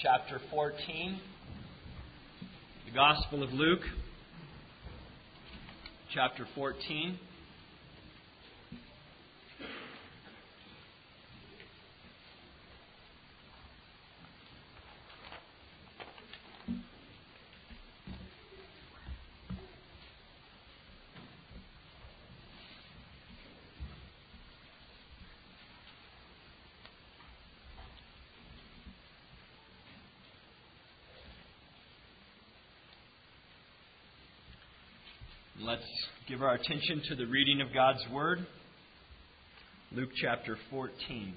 chapter 14, the Gospel of Luke, chapter 14. Let's give our attention to the reading of God's Word. Luke chapter 14.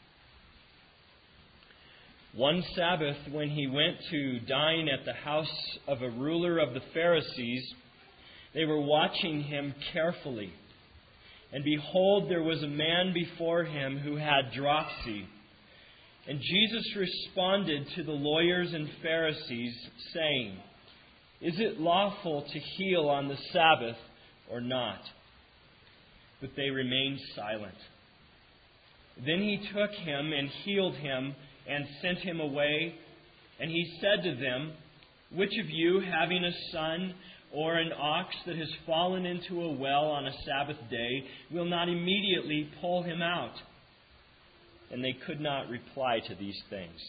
One Sabbath, when he went to dine at the house of a ruler of the Pharisees, they were watching him carefully. And behold, there was a man before him who had dropsy. And Jesus responded to the lawyers and Pharisees, saying, "Is it lawful to heal on the Sabbath or not?" But they remained silent. Then he took him and healed him and sent him away. And he said to them, "Which of you, having a son or an ox that has fallen into a well on a Sabbath day, will not immediately pull him out?" And they could not reply to these things.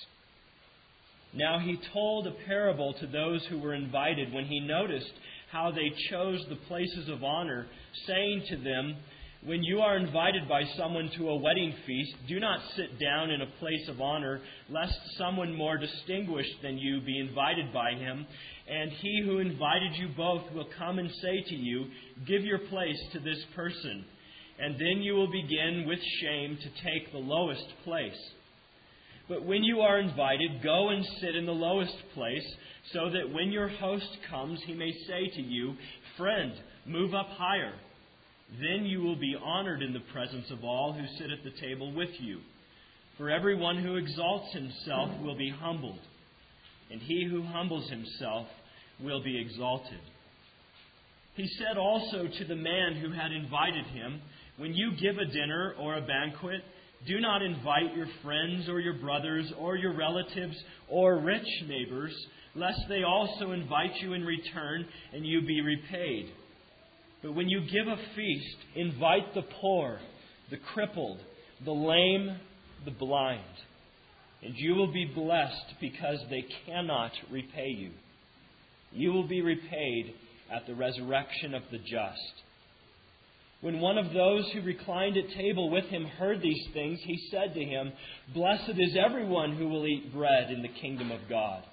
Now he told a parable to those who were invited when he noticed how they chose the places of honor, saying to them, "When you are invited by someone to a wedding feast, do not sit down in a place of honor, lest someone more distinguished than you be invited by him. And he who invited you both will come and say to you, 'Give your place to this person.' And then you will begin with shame to take the lowest place. But when you are invited, go and sit in the lowest place, so that when your host comes, he may say to you, 'Friend, move up higher.' Then you will be honored in the presence of all who sit at the table with you. For everyone who exalts himself will be humbled, and he who humbles himself will be exalted." He said also to the man who had invited him, "When you give a dinner or a banquet, do not invite your friends or your brothers or your relatives or rich neighbors, lest they also invite you in return and you be repaid. But when you give a feast, invite the poor, the crippled, the lame, the blind, and you will be blessed because they cannot repay you. You will be repaid at the resurrection of the just." When one of those who reclined at table with him heard these things, he said to him, "Blessed is everyone who will eat bread in the kingdom of God."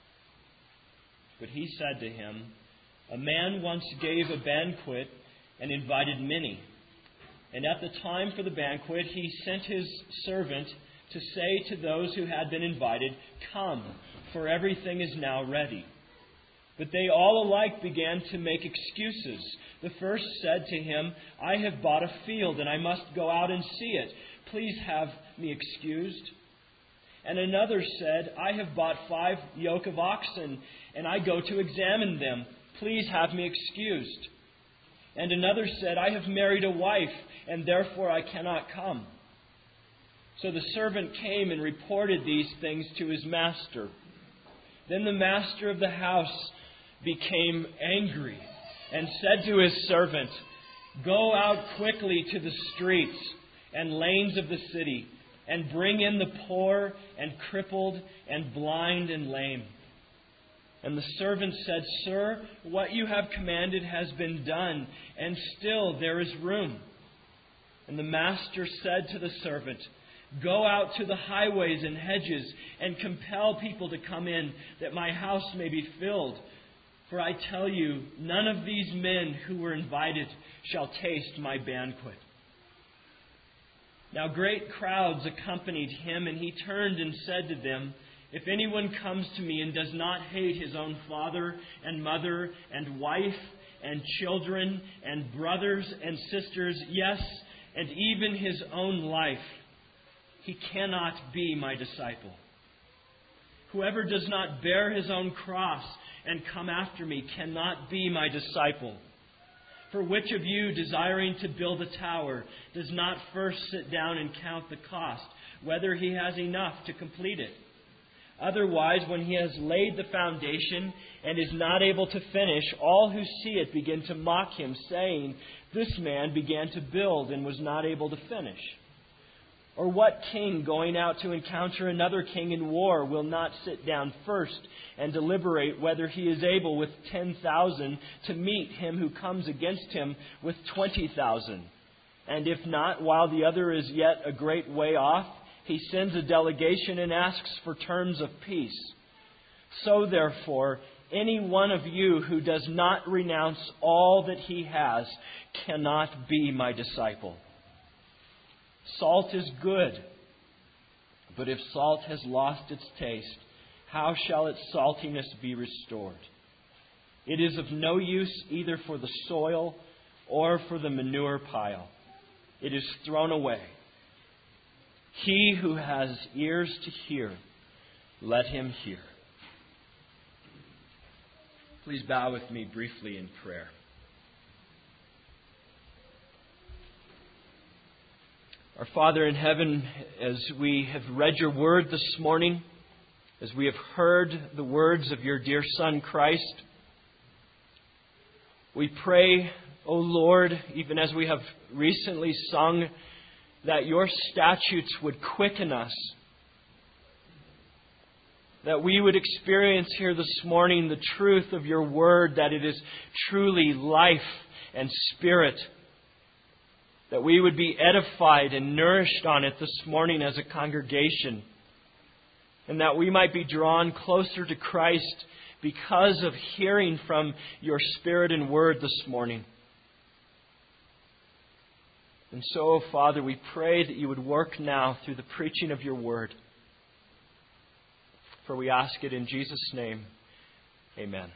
But he said to him, "A man once gave a banquet and invited many. And at the time for the banquet, he sent his servant to say to those who had been invited, 'Come, for everything is now ready.' But they all alike began to make excuses. The first said to him, 'I have bought a field and I must go out and see it. Please have me excused.' And another said, 'I have bought 5 yoke of oxen and I go to examine them. Please have me excused.' And another said, 'I have married a wife and therefore I cannot come.' So the servant came and reported these things to his master. Then the master of the house became angry and said to his servant, 'Go out quickly to the streets and lanes of the city and bring in the poor and crippled and blind and lame.' And the servant said, 'Sir, what you have commanded has been done, and still there is room.' And the master said to the servant, 'Go out to the highways and hedges and compel people to come in, that my house may be filled. For I tell you, none of these men who were invited shall taste my banquet.' Now great crowds accompanied him, and he turned and said to them, 'If anyone comes to me and does not hate his own father and mother and wife and children and brothers and sisters, yes, and even his own life, he cannot be my disciple. Whoever does not bear his own cross and come after me cannot be my disciple. For which of you, desiring to build a tower, does not first sit down and count the cost, whether he has enough to complete it? Otherwise, when he has laid the foundation and is not able to finish, all who see it begin to mock him, saying, 'This man began to build and was not able to finish.' Or what king going out to encounter another king in war will not sit down first and deliberate whether he is able with 10,000 to meet him who comes against him with 20,000? And if not, while the other is yet a great way off, he sends a delegation and asks for terms of peace. So therefore, any one of you who does not renounce all that he has cannot be my disciple. Salt is good, but if salt has lost its taste, how shall its saltiness be restored? It is of no use either for the soil or for the manure pile. It is thrown away. He who has ears to hear, let him hear." Please bow with me briefly in prayer. Our Father in heaven, as we have read your word this morning, as we have heard the words of your dear Son Christ, we pray, O Lord, even as we have recently sung, that your statutes would quicken us, that we would experience here this morning the truth of your word, that it is truly life and spirit, that we would be edified and nourished on it this morning as a congregation, and that we might be drawn closer to Christ because of hearing from your Spirit and Word this morning. And so, Father, we pray that you would work now through the preaching of your Word. For we ask it in Jesus' name. Amen.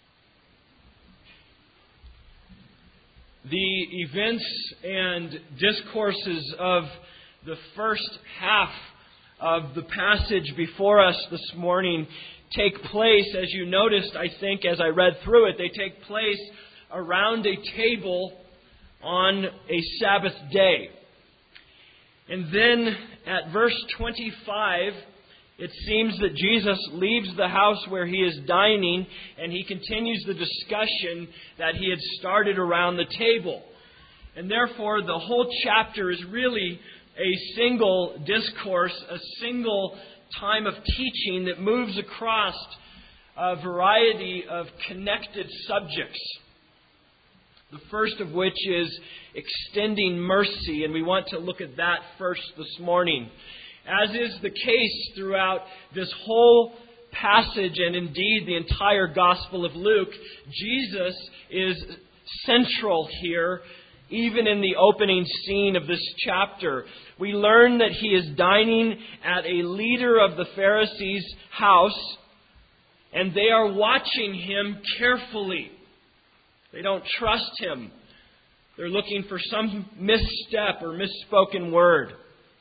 The events and discourses of the first half of the passage before us this morning take place, as you noticed, I think, as I read through it, they take place around a table on a Sabbath day. And then at verse 25, it seems that Jesus leaves the house where he is dining and he continues the discussion that he had started around the table. And therefore, the whole chapter is really a single discourse, a single time of teaching that moves across a variety of connected subjects. The first of which is extending mercy, and we want to look at that first this morning. As is the case throughout this whole passage and indeed the entire Gospel of Luke, Jesus is central here, even in the opening scene of this chapter. We learn that he is dining at a leader of the Pharisees' house, and they are watching him carefully. They don't trust him. They're looking for some misstep or misspoken word.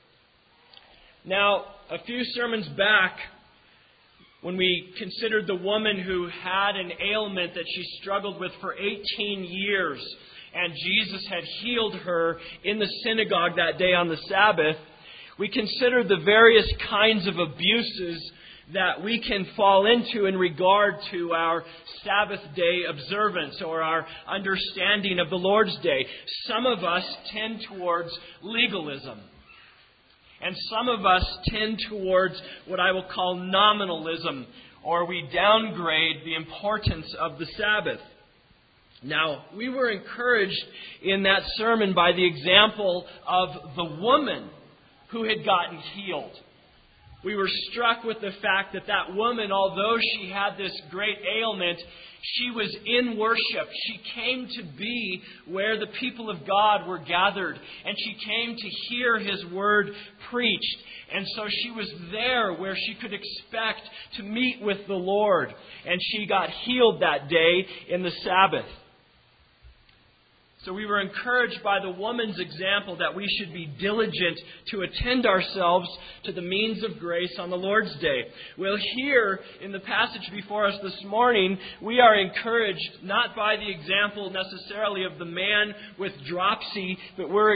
Now, a few sermons back, when we considered the woman who had an ailment that she struggled with for 18 years, and Jesus had healed her in the synagogue that day on the Sabbath, we considered the various kinds of abuses that we can fall into in regard to our Sabbath day observance or our understanding of the Lord's Day. Some of us tend towards legalism. And some of us tend towards what I will call nominalism, or we downgrade the importance of the Sabbath. Now, we were encouraged in that sermon by the example of the woman who had gotten healed. We were struck with the fact that that woman, although she had this great ailment, she was in worship. She came to be where the people of God were gathered, and she came to hear His Word preached. And so she was there where she could expect to meet with the Lord. And she got healed that day in the Sabbath. So we were encouraged by the woman's example that we should be diligent to attend ourselves to the means of grace on the Lord's Day. Well, here in the passage before us this morning, we are encouraged not by the example necessarily of the man with dropsy, but we're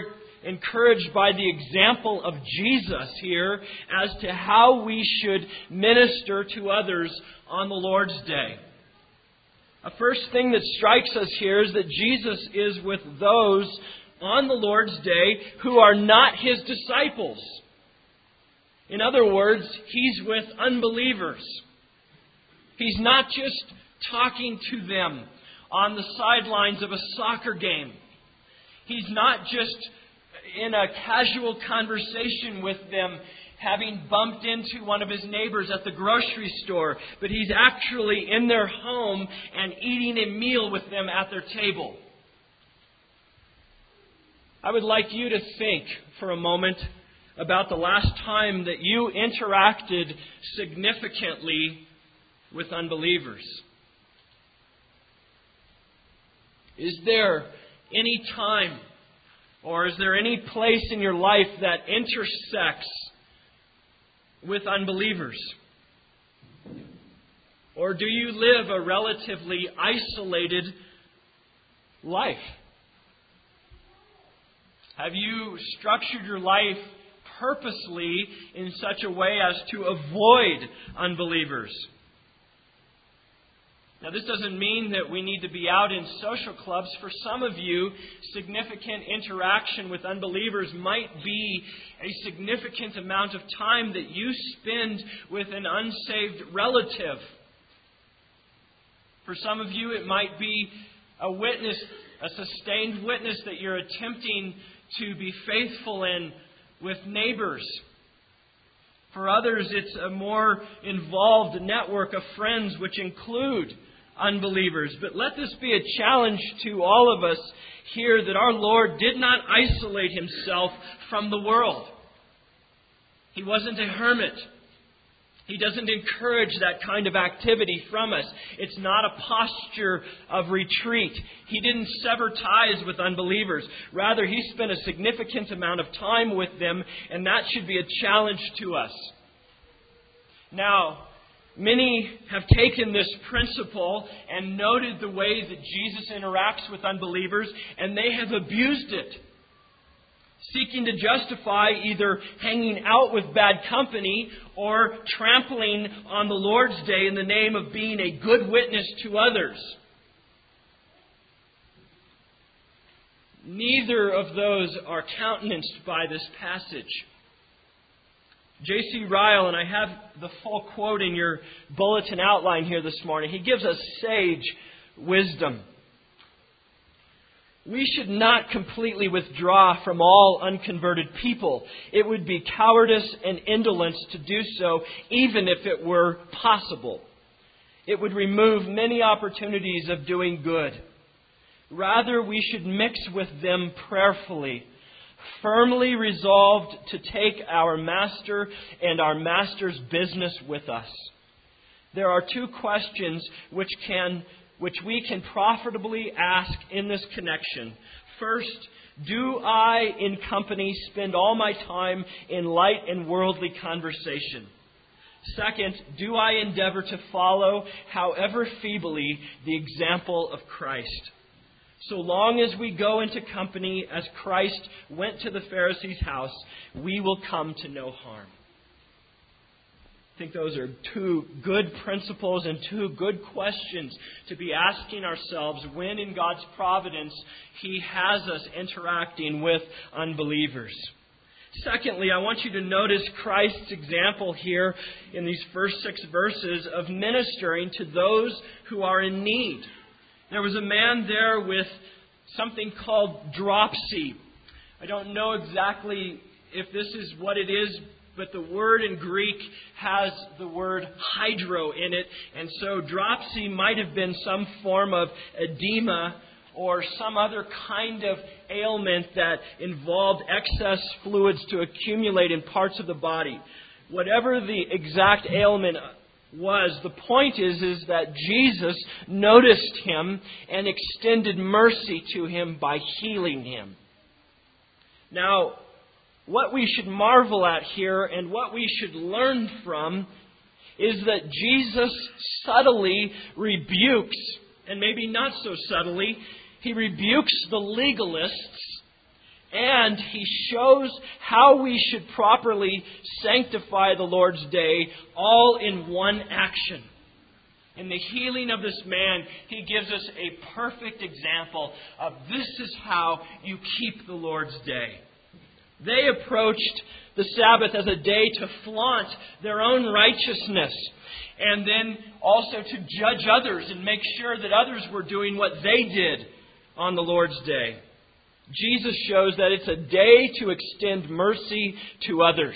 encouraged by the example of Jesus here as to how we should minister to others on the Lord's Day. A first thing that strikes us here is that Jesus is with those on the Lord's Day who are not His disciples. In other words, He's with unbelievers. He's not just talking to them on the sidelines of a soccer game. He's not just in a casual conversation with them, having bumped into one of His neighbors at the grocery store, but He's actually in their home and eating a meal with them at their table. I would like you to think for a moment about the last time that you interacted significantly with unbelievers. Is there any time or is there any place in your life that intersects with unbelievers? Or do you live a relatively isolated life? Have you structured your life purposely in such a way as to avoid unbelievers? Now, this doesn't mean that we need to be out in social clubs. For some of you, significant interaction with unbelievers might be a significant amount of time that you spend with an unsaved relative. For some of you, it might be a witness, a sustained witness that you're attempting to be faithful in with neighbors. For others, it's a more involved network of friends which include unbelievers. But let this be a challenge to all of us here that our Lord did not isolate Himself from the world. He wasn't a hermit. He doesn't encourage that kind of activity from us. It's not a posture of retreat. He didn't sever ties with unbelievers. Rather, He spent a significant amount of time with them, and that should be a challenge to us. Now, many have taken this principle and noted the way that Jesus interacts with unbelievers, and they have abused it, seeking to justify either hanging out with bad company or trampling on the Lord's Day in the name of being a good witness to others. Neither of those are countenanced by this passage. J.C. Ryle, and I have the full quote in your bulletin outline here this morning, he gives us sage wisdom. We should not completely withdraw from all unconverted people. It would be cowardice and indolence to do so, even if it were possible. It would remove many opportunities of doing good. Rather, we should mix with them prayerfully, firmly resolved to take our Master and our Master's business with us. There are two questions which we can profitably ask in this connection. First, do I, in company, spend all my time in light and worldly conversation? Second, do I endeavor to follow, however feebly, the example of Christ? So long as we go into company as Christ went to the Pharisees' house, we will come to no harm. I think those are two good principles and two good questions to be asking ourselves when in God's providence He has us interacting with unbelievers. Secondly, I want you to notice Christ's example here in these first 6 verses of ministering to those who are in need. There was a man there with something called dropsy. I don't know exactly if this is what it is, but the word in Greek has the word hydro in it. And so dropsy might have been some form of edema or some other kind of ailment that involved excess fluids to accumulate in parts of the body. Whatever the exact ailment was, the point is that Jesus noticed him and extended mercy to him by healing him. Now, what we should marvel at here and what we should learn from is that Jesus subtly rebukes, and maybe not so subtly, He rebukes the legalists And He shows how we should properly sanctify the Lord's day, all in one action. In the healing of this man, He gives us a perfect example of this is how you keep the Lord's day. They approached the Sabbath as a day to flaunt their own righteousness, and then also to judge others and make sure that others were doing what they did on the Lord's day. Jesus shows that it's a day to extend mercy to others.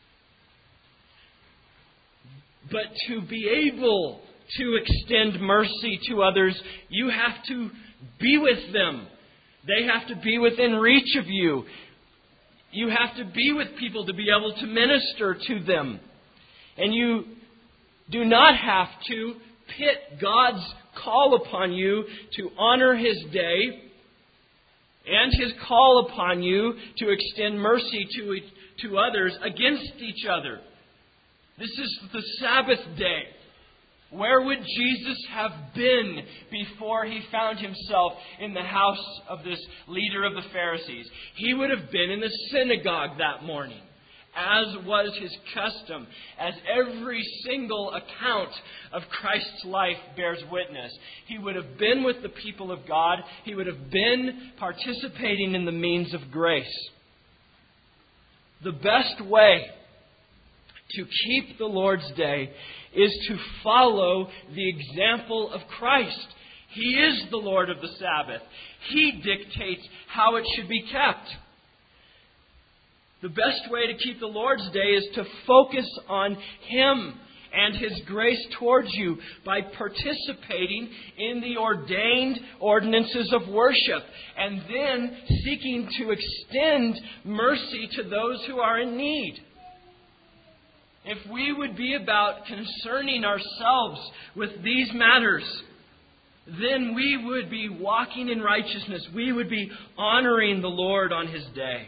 But to be able to extend mercy to others, you have to be with them. They have to be within reach of you. You have to be with people to be able to minister to them. And you do not have to pit God's call upon you to honor His day and His call upon you to extend mercy to others against each other. This is the Sabbath day. Where would Jesus have been before He found Himself in the house of this leader of the Pharisees? He would have been in the synagogue that morning, as was His custom, as every single account of Christ's life bears witness. He would have been with the people of God. He would have been participating in the means of grace. The best way to keep the Lord's day is to follow the example of Christ. He is the Lord of the Sabbath. He dictates how it should be kept. The best way to keep the Lord's day is to focus on Him and His grace towards you by participating in the ordained ordinances of worship and then seeking to extend mercy to those who are in need. If we would be about concerning ourselves with these matters, then we would be walking in righteousness. We would be honoring the Lord on His day.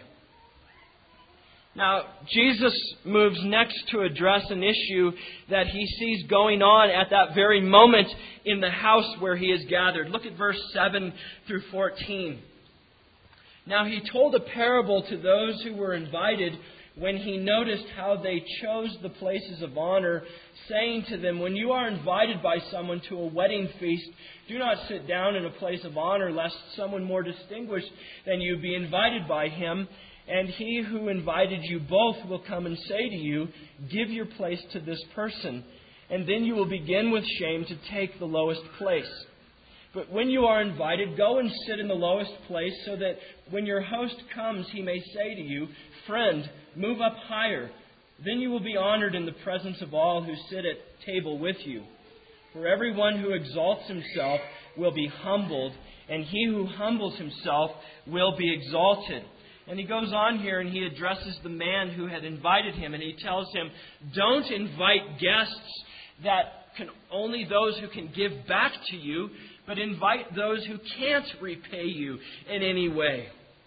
Now, Jesus moves next to address an issue that He sees going on at that very moment in the house where He is gathered. Look at verse 7 through 14. Now, He told a parable to those who were invited when He noticed how they chose the places of honor, saying to them, when you are invited by someone to a wedding feast, do not sit down in a place of honor, lest someone more distinguished than you be invited by him. And he who invited you both will come and say to you, give your place to this person. And then you will begin with shame to take the lowest place. But when you are invited, go and sit in the lowest place, so that when your host comes, he may say to you, friend, move up higher. Then you will be honored in the presence of all who sit at table with you. For everyone who exalts himself will be humbled, and he who humbles himself will be exalted. And he goes on here and he addresses the man who had invited him, and he tells him, don't invite guests that can only those who can give back to you, but invite those who can't repay you in any way.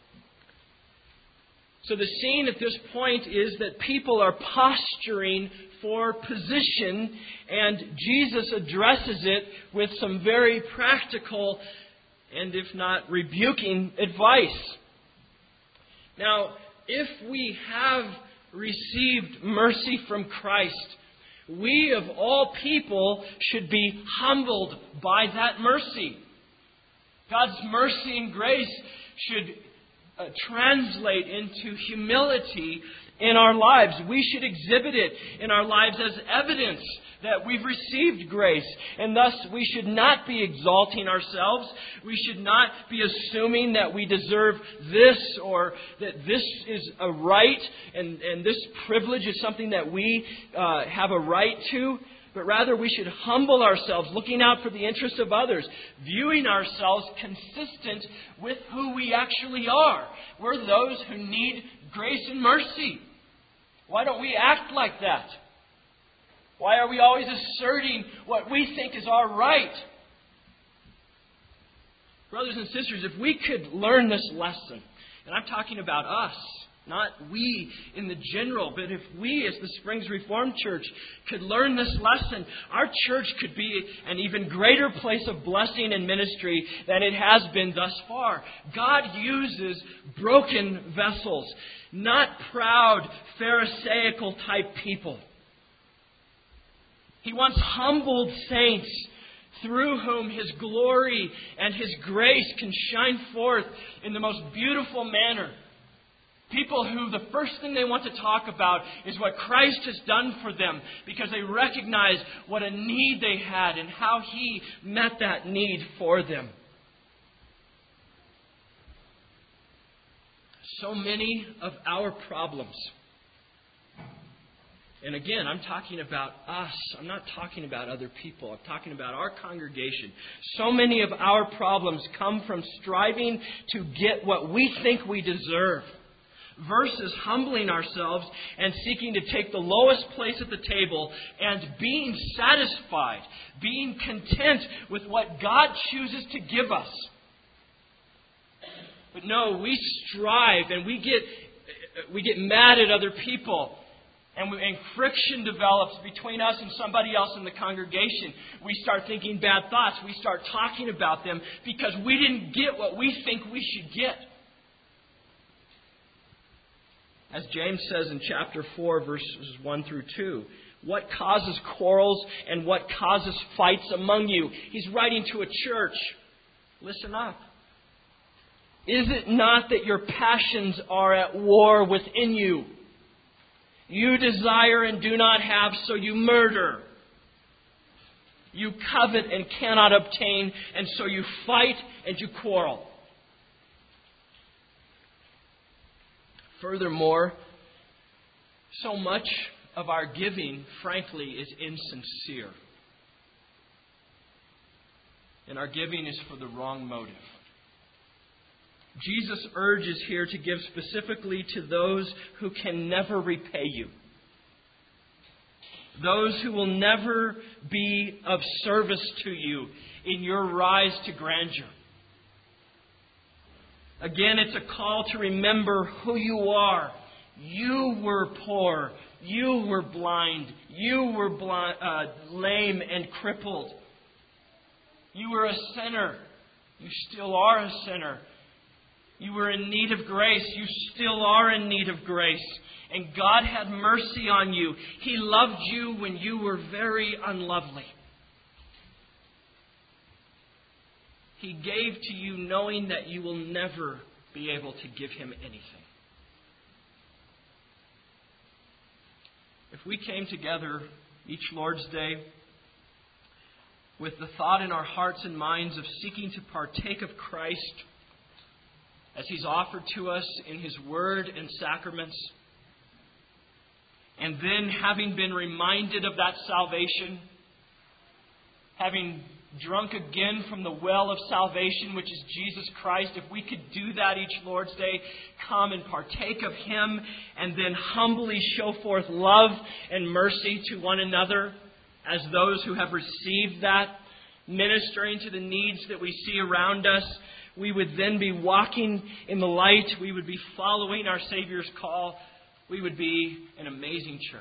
So the scene at this point is that people are posturing for position, and Jesus addresses it with some very practical and, if not rebuking, advice. Now, if we have received mercy from Christ, we of all people should be humbled by that mercy. God's mercy and grace should translate into humility in our lives. We should exhibit it in our lives as evidence that we've received grace. And thus we should not be exalting ourselves. We should not be assuming that we deserve this, or that this is a right and this privilege is something that we have a right to. But rather we should humble ourselves, looking out for the interests of others, viewing ourselves consistent with who we actually are. We're those who need grace and mercy. Why don't we act like that? Why are we always asserting what we think is our right? Brothers and sisters, if we could learn this lesson, and I'm talking about us, Not we in the general, but if we as the Springs Reformed Church could learn this lesson, our church could be an even greater place of blessing and ministry than it has been thus far. God uses broken vessels, not proud, Pharisaical type people. He wants humbled saints through whom His glory and His grace can shine forth in the most beautiful manner. People who the first thing they want to talk about is what Christ has done for them, because they recognize what a need they had and how He met that need for them. So many of our problems, and again, I'm talking about us. I'm not talking about other people. I'm talking about our congregation. So many of our problems come from striving to get what we think we deserve, versus humbling ourselves and seeking to take the lowest place at the table and being satisfied, being content with what God chooses to give us. But no, we strive and we get mad at other people. And friction develops between us and somebody else in the congregation. We start thinking bad thoughts. We start talking about them because we didn't get what we think we should get. As James says in chapter 4, verses 1 through 2, what causes quarrels and what causes fights among you? He's writing to a church. Listen up. Is it not that your passions are at war within you? You desire and do not have, so you murder. You covet and cannot obtain, and so you fight and you quarrel. Furthermore, so much of our giving, frankly, is insincere. And our giving is for the wrong motive. Jesus urges here to give specifically to those who can never repay you. Those who will never be of service to you in your rise to grandeur. Again, it's a call to remember who you are. You were poor. You were blind. You were lame and crippled. You were a sinner. You still are a sinner. You were in need of grace. You still are in need of grace. And God had mercy on you. He loved you when you were very unlovely. He gave to you knowing that you will never be able to give Him anything. If we came together each Lord's Day with the thought in our hearts and minds of seeking to partake of Christ as He's offered to us in His Word and sacraments, and then having been reminded of that salvation, having drunk again from the well of salvation, which is Jesus Christ, if we could do that each Lord's Day, come and partake of Him, and then humbly show forth love and mercy to one another as those who have received that, ministering to the needs that we see around us, we would then be walking in the light. We would be following our Savior's call. We would be an amazing church.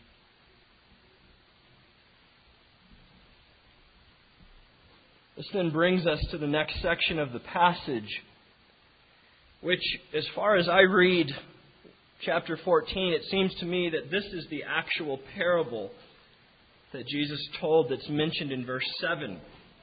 This then brings us to the next section of the passage, which, as far as I read chapter 14, it seems to me that this is the actual parable that Jesus told that's mentioned in verse 7.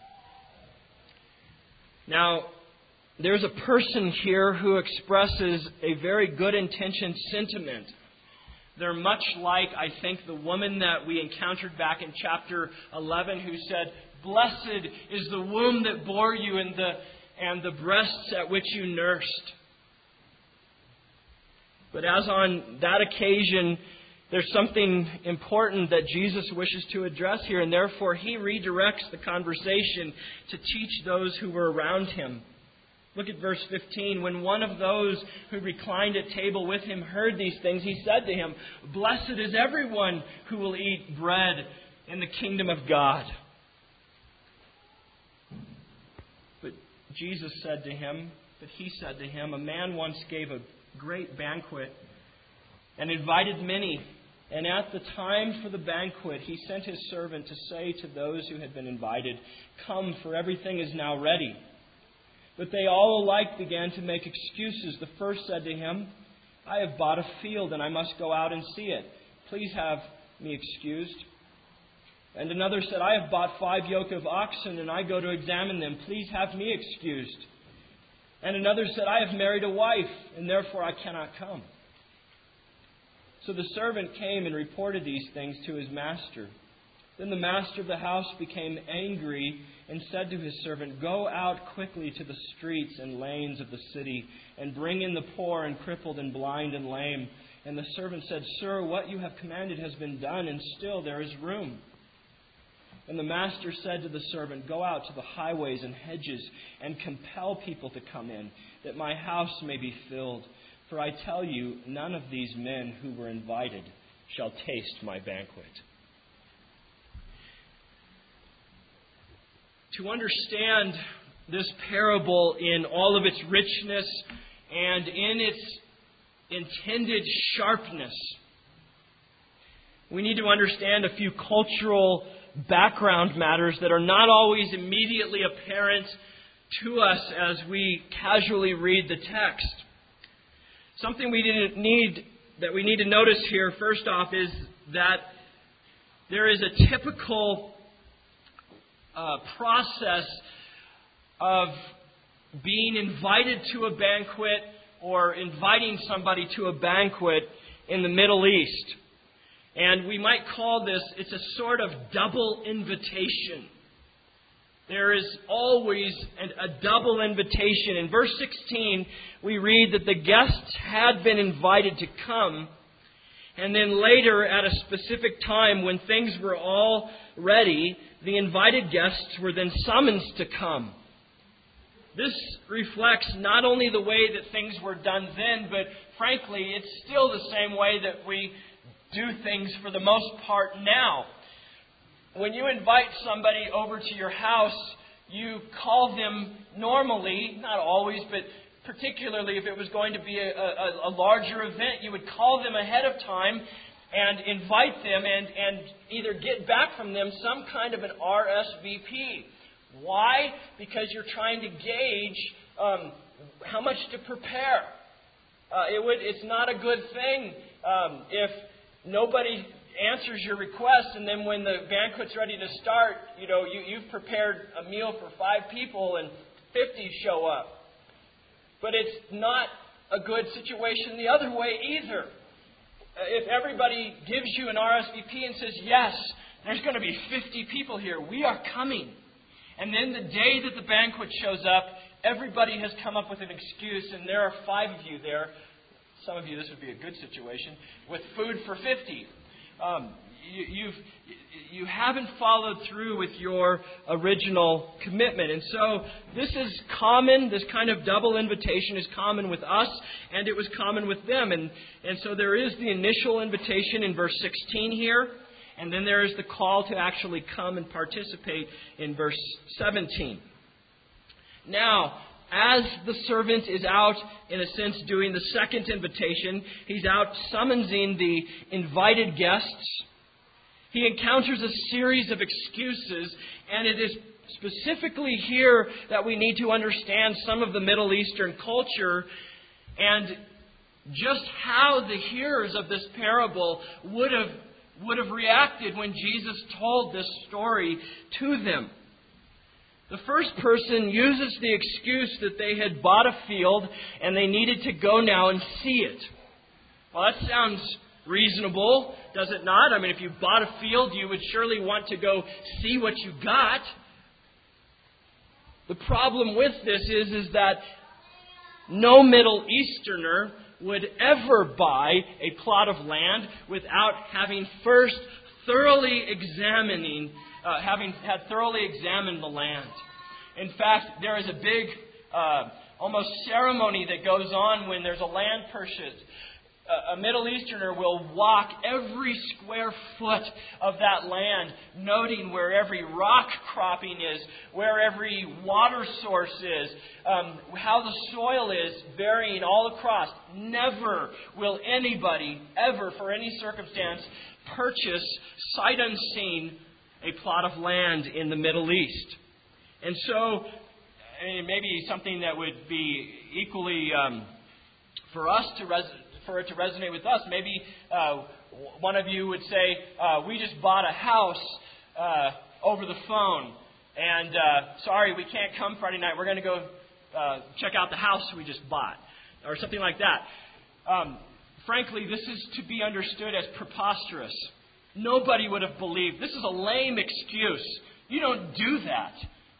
Now, there's a person here who expresses a very good intentioned sentiment. They're much like, I think, the woman that we encountered back in chapter 11 who said, "Blessed is the womb that bore you and the breasts at which you nursed." But as on that occasion, there's something important that Jesus wishes to address here, and therefore He redirects the conversation to teach those who were around Him. Look at verse 15. When one of those who reclined at table with Him heard these things, he said to him, "Blessed is everyone who will eat bread in the kingdom of God." But he said to him, "A man once gave a great banquet and invited many. And at the time for the banquet, he sent his servant to say to those who had been invited, 'Come, for everything is now ready.' But they all alike began to make excuses. The first said to him, 'I have bought a field, and I must go out and see it. Please have me excused.' And another said, 'I have bought 5 yoke of oxen, and I go to examine them. Please have me excused.' And another said, 'I have married a wife, and therefore I cannot come.' So the servant came and reported these things to his master. Then the master of the house became angry and said to his servant, 'Go out quickly to the streets and lanes of the city, and bring in the poor and crippled and blind and lame.' And the servant said, 'Sir, what you have commanded has been done, and still there is room.' And the master said to the servant, 'Go out to the highways and hedges and compel people to come in, that my house may be filled. For I tell you, none of these men who were invited shall taste my banquet.'" To understand this parable in all of its richness and in its intended sharpness, we need to understand a few cultural background matters that are not always immediately apparent to us as we casually read the text. Something we need to notice here, first off, is that there is a typical process of being invited to a banquet or inviting somebody to a banquet in the Middle East. And we might call this, it's a sort of double invitation. There is always a double invitation. In verse 16, we read that the guests had been invited to come, and then later, at a specific time when things were all ready, the invited guests were then summoned to come. This reflects not only the way that things were done then, but frankly, it's still the same way that we do things for the most part now. When you invite somebody over to your house, you call them normally, not always, but particularly if it was going to be a larger event, you would call them ahead of time and invite them and either get back from them some kind of an RSVP. Why? Because you're trying to gauge how much to prepare. It's not a good thing if nobody answers your request, and then when the banquet's ready to start, you've prepared a meal for 5 people and 50 show up. But it's not a good situation the other way either. If everybody gives you an RSVP and says, "Yes, there's going to be 50 people here, we are coming," and then the day that the banquet shows up, everybody has come up with an excuse, and there are 5 of you there. Some of you, this would be a good situation, with food for 50. You haven't followed through with your original commitment. And so this is common. This kind of double invitation is common with us, and it was common with them. And so there is the initial invitation in verse 16 here, and then there is the call to actually come and participate in verse 17. Now, as the servant is out, in a sense, doing the second invitation, he's out summoning the invited guests. He encounters a series of excuses, and it is specifically here that we need to understand some of the Middle Eastern culture and just how the hearers of this parable would have reacted when Jesus told this story to them. The first person uses the excuse that they had bought a field and they needed to go now and see it. Well, that sounds reasonable, does it not? I mean, if you bought a field, you would surely want to go see what you got. The problem with this is that no Middle Easterner would ever buy a plot of land without having first thoroughly examined the land. In fact, there is a big, almost ceremony that goes on when there's a land purchase. A Middle Easterner will walk every square foot of that land, noting where every rock cropping is, where every water source is, how the soil is varying all across. Never will anybody ever, for any circumstance, purchase, sight unseen, a plot of land in the Middle East. And so, maybe something that would be equally for it to resonate with us. Maybe one of you would say, "We just bought a house over the phone, and sorry, we can't come Friday night. We're going to go check out the house we just bought," or something like that. Frankly, this is to be understood as preposterous. Nobody would have believed. This is a lame excuse. You don't do that.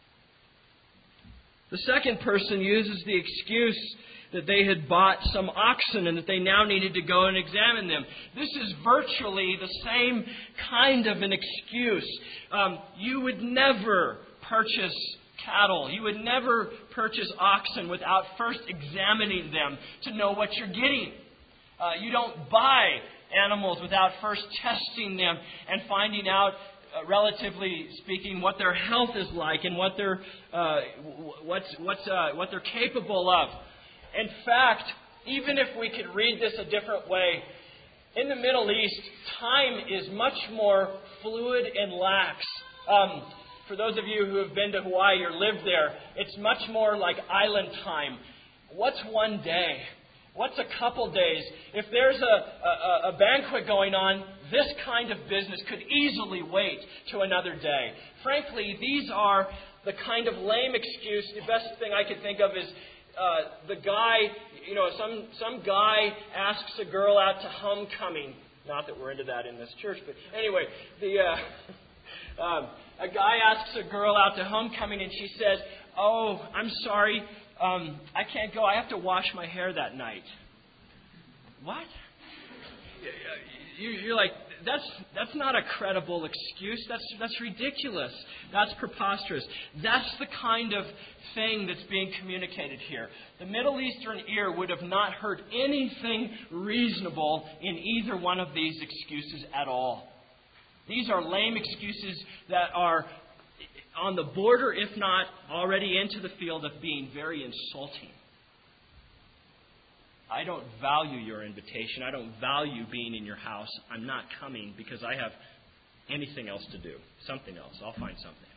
The second person uses the excuse that they had bought some oxen and that they now needed to go and examine them. This is virtually the same kind of an excuse. You would never purchase cattle. You would never purchase oxen without first examining them to know what you're getting. You don't buy animals without first testing them and finding out, relatively speaking, what their health is like and what they're capable of. In fact, even if we could read this a different way, in the Middle East, time is much more fluid and lax. For those of you who have been to Hawaii or lived there, it's much more like island time. What's one day? What's a couple days? If there's a banquet going on, this kind of business could easily wait to another day. Frankly, these are the kind of lame excuse. The best thing I could think of is the guy, some guy asks a girl out to homecoming. Not that we're into that in this church, but anyway, a guy asks a girl out to homecoming and she says, "Oh, I'm sorry, I can't go. I have to wash my hair that night." What? You're like, that's not a credible excuse. That's ridiculous. That's preposterous. That's the kind of thing that's being communicated here. The Middle Eastern ear would have not heard anything reasonable in either one of these excuses at all. These are lame excuses that are on the border, if not already into the field of being very insulting. I don't value your invitation. I don't value being in your house. I'm not coming because I have anything else to do. Something else. I'll find something.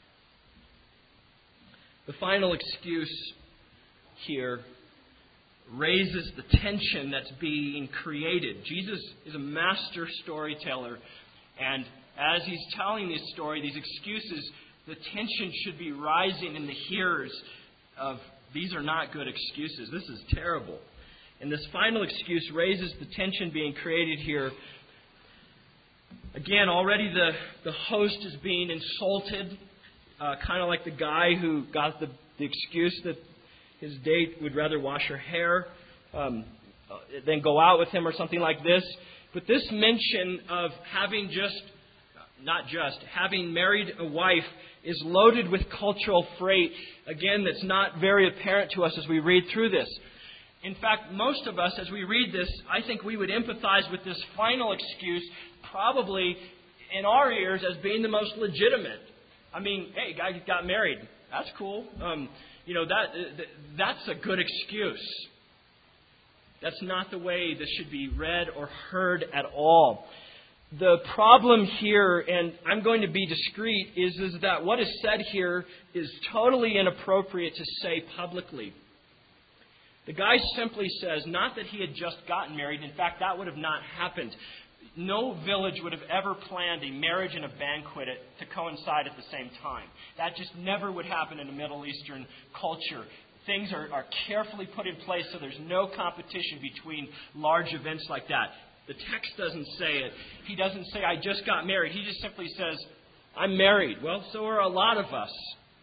The final excuse here raises the tension that's being created. Jesus is a master storyteller, and as he's telling this story, these excuses, the tension should be rising in the hearers of, these are not good excuses. This is terrible. And this final excuse raises the tension being created here. Again, already the host is being insulted, kind of like the guy who got the excuse that his date would rather wash her hair than go out with him or something like this. But this mention of having having married a wife is loaded with cultural freight, again, that's not very apparent to us as we read through this. In fact, most of us, as we read this, I think we would empathize with this final excuse probably in our ears as being the most legitimate. I mean, hey, guy got married. That's cool. That's a good excuse. That's not the way this should be read or heard at all. The problem here, and I'm going to be discreet, is that what is said here is totally inappropriate to say publicly. The guy simply says, not that he had just gotten married. In fact, that would have not happened. No village would have ever planned a marriage and a banquet to coincide at the same time. That just never would happen in a Middle Eastern culture. Things are carefully put in place so there's no competition between large events like that. The text doesn't say it. He doesn't say, I just got married. He just simply says, I'm married. Well, so are a lot of us.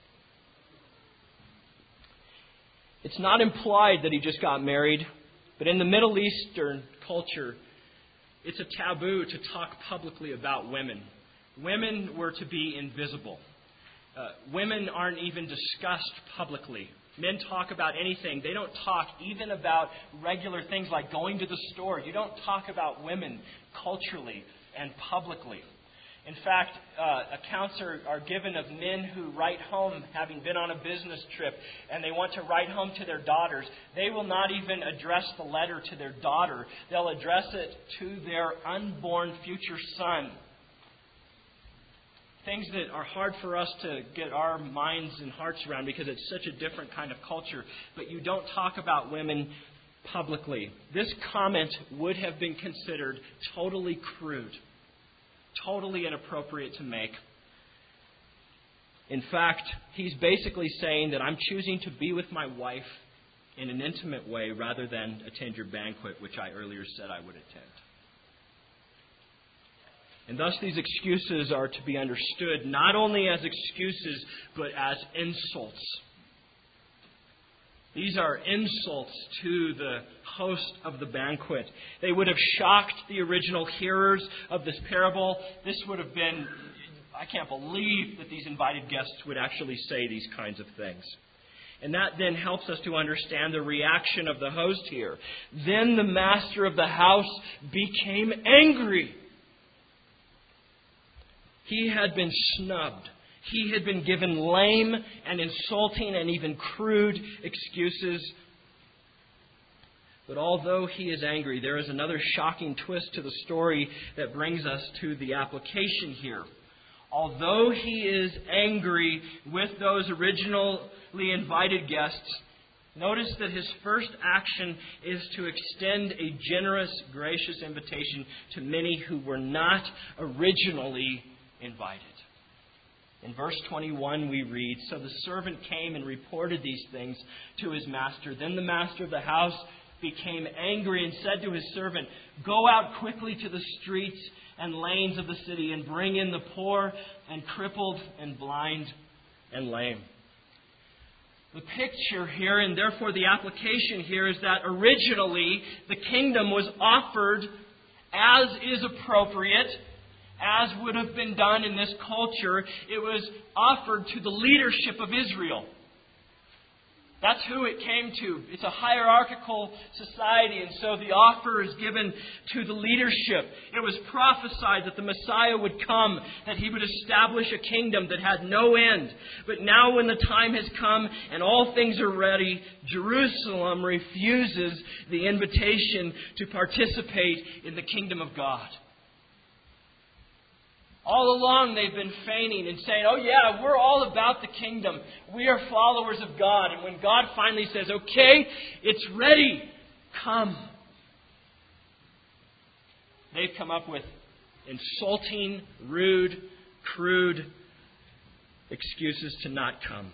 It's not implied that he just got married, but in the Middle Eastern culture, it's a taboo to talk publicly about women. Women were to be invisible. Women aren't even discussed publicly. Men talk about anything. They don't talk even about regular things like going to the store. You don't talk about women culturally and publicly. In fact, accounts are given of men who write home, having been on a business trip, and they want to write home to their daughters. They will not even address the letter to their daughter. They'll address it to their unborn future son. Things that are hard for us to get our minds and hearts around because it's such a different kind of culture. But you don't talk about women publicly. This comment would have been considered totally crude, totally inappropriate to make. In fact, he's basically saying that I'm choosing to be with my wife in an intimate way rather than attend your banquet, which I earlier said I would attend. And thus these excuses are to be understood not only as excuses, but as insults. These are insults to the host of the banquet. They would have shocked the original hearers of this parable. This would have been, I can't believe that these invited guests would actually say these kinds of things. And that then helps us to understand the reaction of the host here. Then the master of the house became angry. He had been snubbed. He had been given lame and insulting and even crude excuses. But although he is angry, there is another shocking twist to the story that brings us to the application here. Although he is angry with those originally invited guests, notice that his first action is to extend a generous, gracious invitation to many who were not originally invited. In verse 21 we read, "So the servant came and reported these things to his master. Then the master of the house became angry and said to his servant, 'Go out quickly to the streets and lanes of the city and bring in the poor and crippled and blind and lame.'" The picture here, and therefore the application here, is that originally the kingdom was offered as is appropriate, as would have been done in this culture. It was offered to the leadership of Israel. That's who it came to. It's a hierarchical society, and so the offer is given to the leadership. It was prophesied that the Messiah would come, that he would establish a kingdom that had no end. But now when the time has come and all things are ready, Jerusalem refuses the invitation to participate in the kingdom of God. All along they've been feigning and saying, "Oh yeah, we're all about the kingdom. We are followers of God." And when God finally says, "Okay, it's ready, come," they've come up with insulting, rude, crude excuses to not come.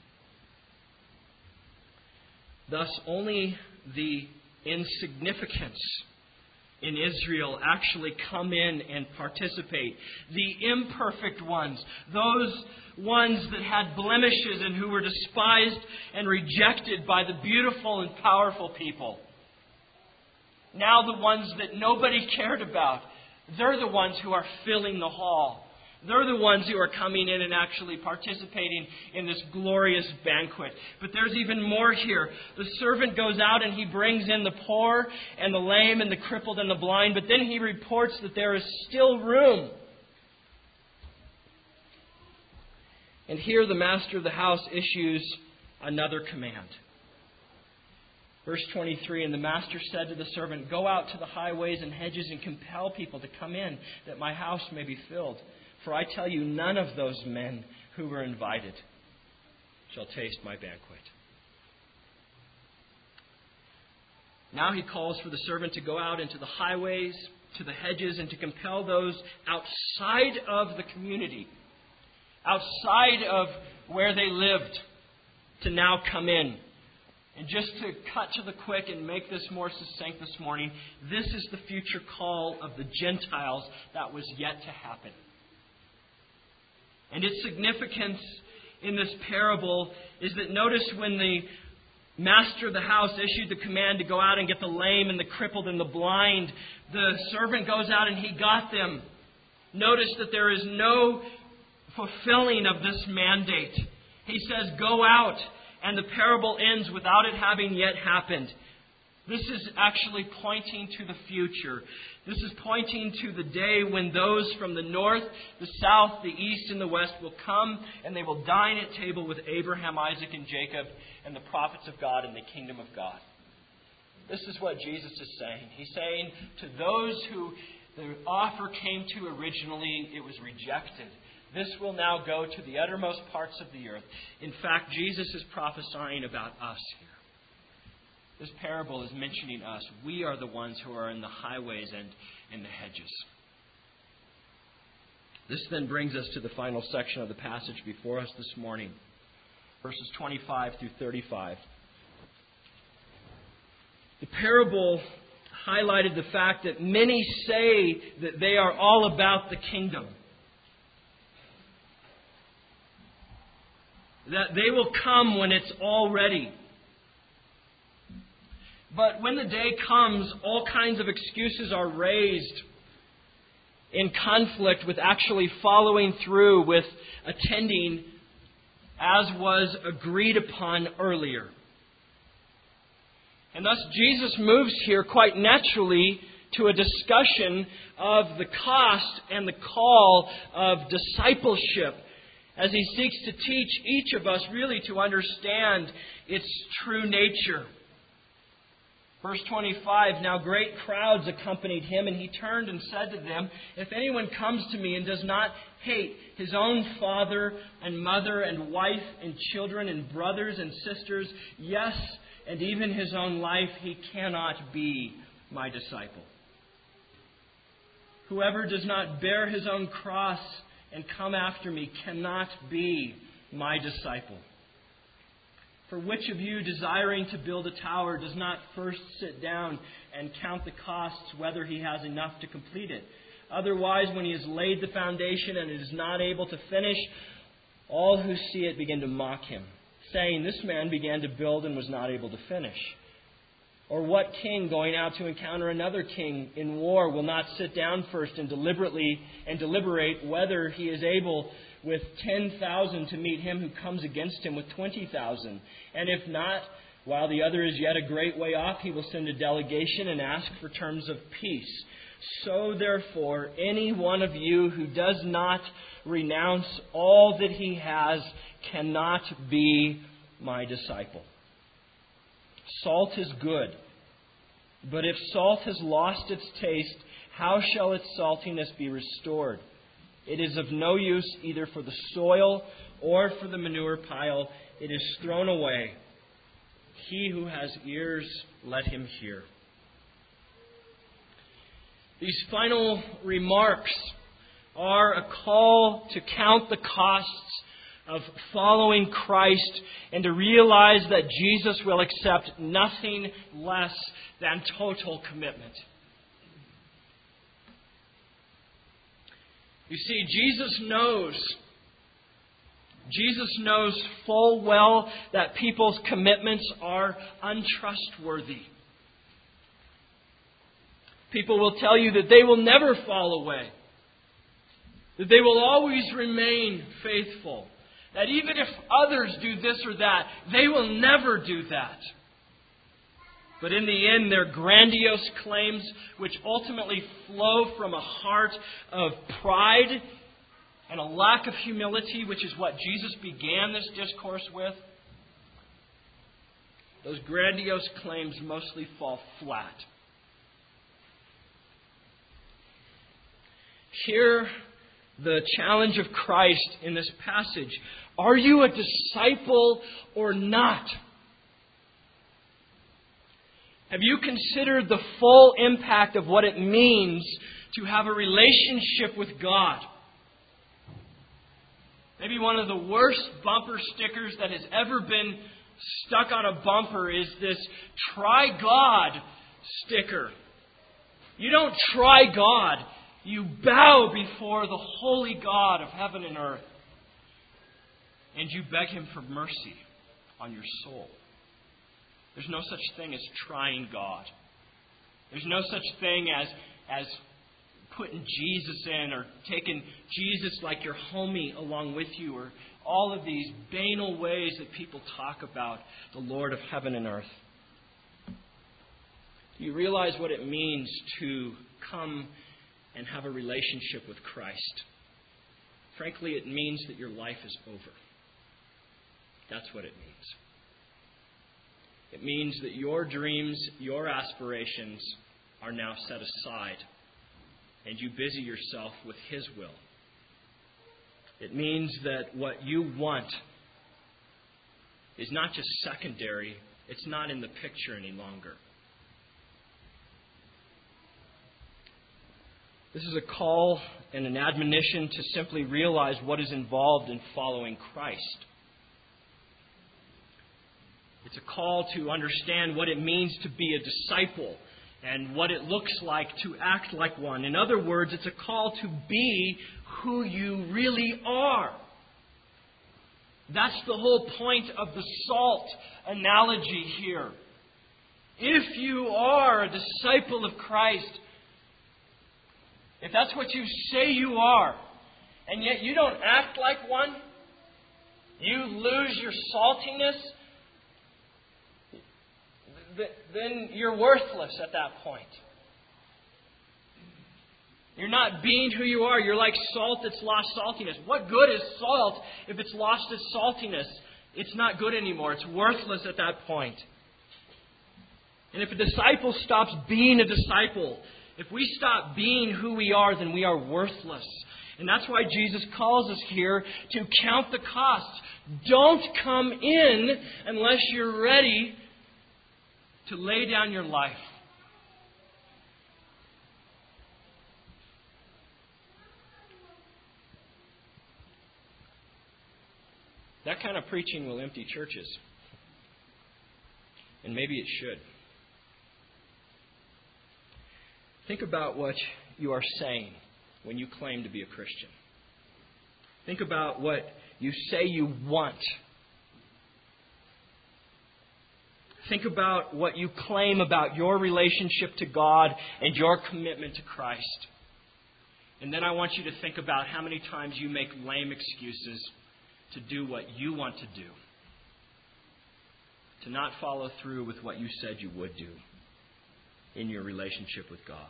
Thus, only the insignificance in Israel actually come in and participate. The imperfect ones, those ones that had blemishes and who were despised and rejected by the beautiful and powerful people. Now the ones that nobody cared about, they're the ones who are filling the hall. They're the ones who are coming in and actually participating in this glorious banquet. But there's even more here. The servant goes out and he brings in the poor and the lame and the crippled and the blind. But then he reports that there is still room. And here the master of the house issues another command. Verse 23, "And the master said to the servant, 'Go out to the highways and hedges and compel people to come in, that my house may be filled. For I tell you, none of those men who were invited shall taste my banquet.'" Now he calls for the servant to go out into the highways, to the hedges, and to compel those outside of the community, outside of where they lived, to now come in. And just to cut to the quick and make this more succinct this morning, this is the future call of the Gentiles that was yet to happen. And its significance in this parable is that notice when the master of the house issued the command to go out and get the lame and the crippled and the blind, the servant goes out and he got them. Notice that there is no fulfilling of this mandate. He says, "Go out," and the parable ends without it having yet happened. This is actually pointing to the future. This is pointing to the day when those from the north, the south, the east, and the west will come and they will dine at table with Abraham, Isaac, and Jacob and the prophets of God in the kingdom of God. This is what Jesus is saying. He's saying to those who the offer came to originally, it was rejected. This will now go to the uttermost parts of the earth. In fact, Jesus is prophesying about us here. This parable is mentioning us. We are the ones who are in the highways and in the hedges. This then brings us to the final section of the passage before us this morning, verses 25 through 35. The parable highlighted the fact that many say that they are all about the kingdom. That they will come when it's all ready. But when the day comes, all kinds of excuses are raised in conflict with actually following through with attending as was agreed upon earlier. And thus Jesus moves here quite naturally to a discussion of the cost and the call of discipleship as he seeks to teach each of us really to understand its true nature. Verse 25, now great crowds accompanied him, and he turned and said to them, if anyone comes to me and does not hate his own father and mother and wife and children and brothers and sisters, yes, and even his own life, he cannot be my disciple. Whoever does not bear his own cross and come after me cannot be my disciple. For which of you, desiring to build a tower, does not first sit down and count the costs, whether he has enough to complete it? Otherwise, when he has laid the foundation and is not able to finish, all who see it begin to mock him, saying, this man began to build and was not able to finish. Or what king going out to encounter another king in war will not sit down first and deliberate whether he is able with 10,000 to meet him who comes against him with 20,000? And if not, while the other is yet a great way off, he will send a delegation and ask for terms of peace. So therefore, any one of you who does not renounce all that he has cannot be my disciple. Salt is good, but if salt has lost its taste, how shall its saltiness be restored? It is of no use either for the soil or for the manure pile. It is thrown away. He who has ears, let him hear. These final remarks are a call to count the costs of following Christ and to realize that Jesus will accept nothing less than total commitment. You see, Jesus knows full well that people's commitments are untrustworthy. People will tell you that they will never fall away, that they will always remain faithful, that even if others do this or that, they will never do that. But in the end, their grandiose claims, which ultimately flow from a heart of pride and a lack of humility, which is what Jesus began this discourse with, those grandiose claims mostly fall flat. Hear the challenge of Christ in this passage. Are you a disciple or not? Have you considered the full impact of what it means to have a relationship with God? Maybe one of the worst bumper stickers that has ever been stuck on a bumper is this "Try God" sticker. You don't try God. You bow before the holy God of heaven and earth. And you beg Him for mercy on your soul. There's no such thing as trying God. There's no such thing as putting Jesus in or taking Jesus like your homie along with you, or all of these banal ways that people talk about the Lord of heaven and earth. you realize what it means to come and have a relationship with Christ. Frankly, it means that your life is over. That's what it means. It means that your dreams, your aspirations are now set aside, and you busy yourself with His will. It means that what you want is not just secondary, it's not in the picture any longer. This is a call and an admonition to simply realize what is involved in following Christ. It's a call to understand what it means to be a disciple and what it looks like to act like one. In other words, it's a call to be who you really are. That's the whole point of the salt analogy here. If you are a disciple of Christ, if that's what you say you are, and yet you don't act like one, you lose your saltiness, then you're worthless at that point. You're not being who you are. You're like salt that's lost saltiness. What good is salt if it's lost its saltiness? It's not good anymore. It's worthless at that point. And if a disciple stops being a disciple, if we stop being who we are, then we are worthless. And that's why Jesus calls us here to count the cost. Don't come in unless you're ready to lay down your life. That kind of preaching will empty churches. And maybe it should. Think about what you are saying when you claim to be a Christian. Think about what you say you want. Think about what you claim about your relationship to God and your commitment to Christ. And then I want you to think about how many times you make lame excuses to do what you want to do. To not follow through with what you said you would do in your relationship with God.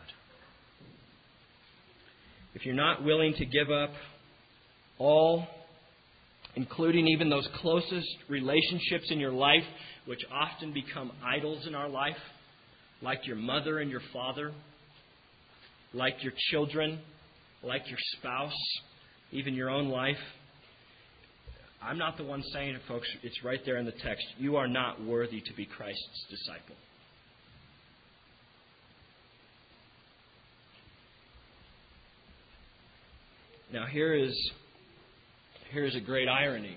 If you're not willing to give up all, including even those closest relationships in your life, which often become idols in our life, like your mother and your father, like your children, like your spouse, even your own life. I'm not the one saying it, folks. It's right there in the text. You are not worthy to be Christ's disciple. Now here's a great irony.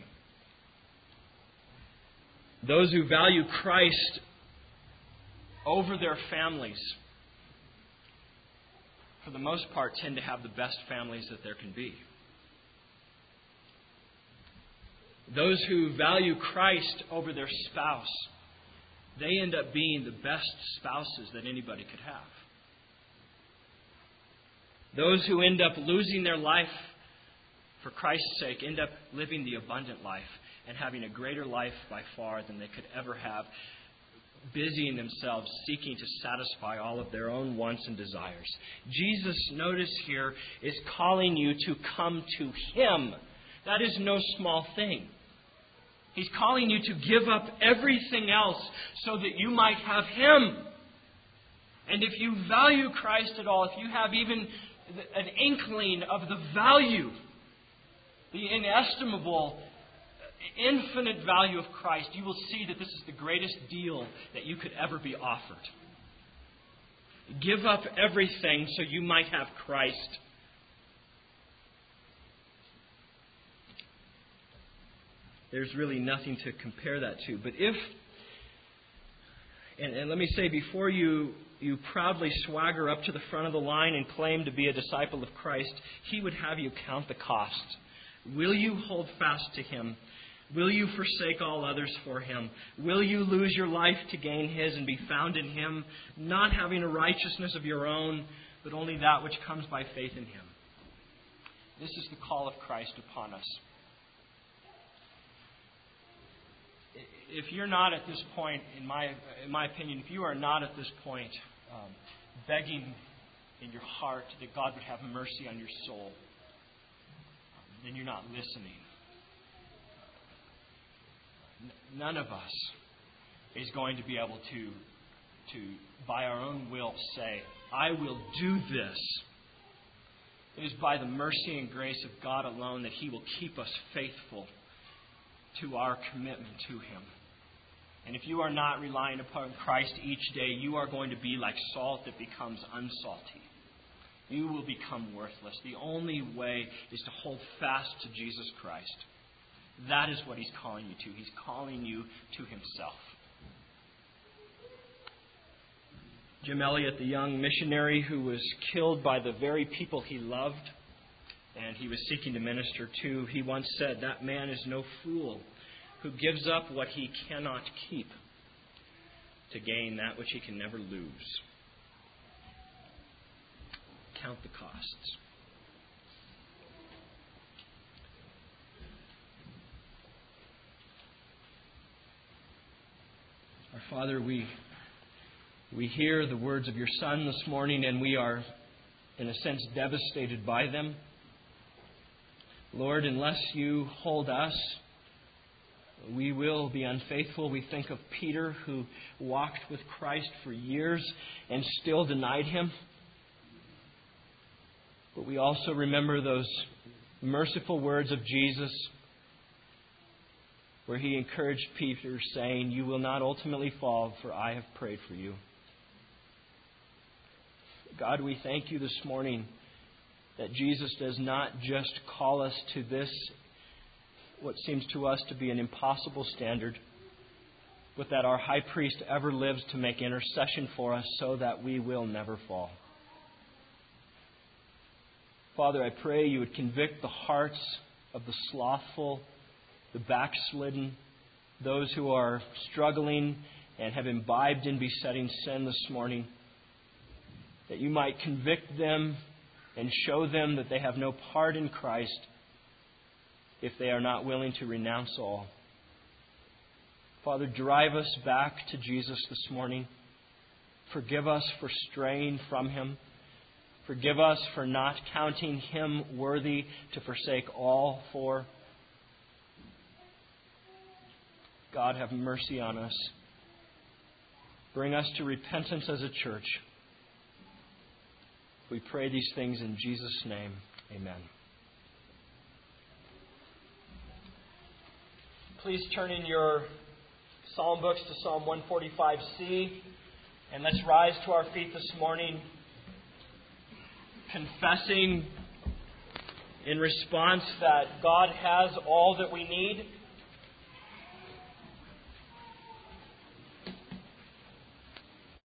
Those who value Christ over their families, for the most part, tend to have the best families that there can be. Those who value Christ over their spouse, they end up being the best spouses that anybody could have. Those who end up losing their life for Christ's sake end up living the abundant life and having a greater life by far than they could ever have, busying themselves, seeking to satisfy all of their own wants and desires. Jesus, notice here, is calling you to come to Him. That is no small thing. He's calling you to give up everything else so that you might have Him. And if you value Christ at all, if you have even an inkling of the value, the inestimable, infinite value of Christ, you will see that this is the greatest deal that you could ever be offered. Give up everything so you might have Christ. There's really nothing to compare that to. But if, and let me say, before you proudly swagger up to the front of the line and claim to be a disciple of Christ, He would have you count the cost. Will you hold fast to Him? Will you forsake all others for Him? Will you lose your life to gain His and be found in Him, not having a righteousness of your own, but only that which comes by faith in Him? This is the call of Christ upon us. If you're not at this point, in my opinion, if you are not at this point begging in your heart that God would have mercy on your soul, then you're not listening. None of us is going to be able to by our own will say, I will do this. It is by the mercy and grace of God alone that He will keep us faithful to our commitment to Him. And if you are not relying upon Christ each day, you are going to be like salt that becomes unsalty. You will become worthless. The only way is to hold fast to Jesus Christ. That is what He's calling you to. He's calling you to Himself. Jim Elliot, the young missionary who was killed by the very people he loved and he was seeking to minister to, he once said, that man is no fool who gives up what he cannot keep to gain that which he can never lose. Count the costs. Our Father, we hear the words of your Son this morning, and we are, in a sense, devastated by them. Lord, unless you hold us, we will be unfaithful. We think of Peter, who walked with Christ for years and still denied Him. But we also remember those merciful words of Jesus, where He encouraged Peter, saying, you will not ultimately fall, for I have prayed for you. God, we thank you this morning that Jesus does not just call us to this, what seems to us to be an impossible standard, but that our high priest ever lives to make intercession for us so that we will never fall. Father, I pray you would convict the hearts of the slothful, the backslidden, those who are struggling and have imbibed in besetting sin this morning, that you might convict them and show them that they have no part in Christ if they are not willing to renounce all. Father, drive us back to Jesus this morning. Forgive us for straying from Him. Forgive us for not counting Him worthy to forsake all for. God, have mercy on us. Bring us to repentance as a church. We pray these things in Jesus' name. Amen. Please turn in your psalm books to Psalm 145C, and let's rise to our feet this morning, confessing in response that God has all that we need.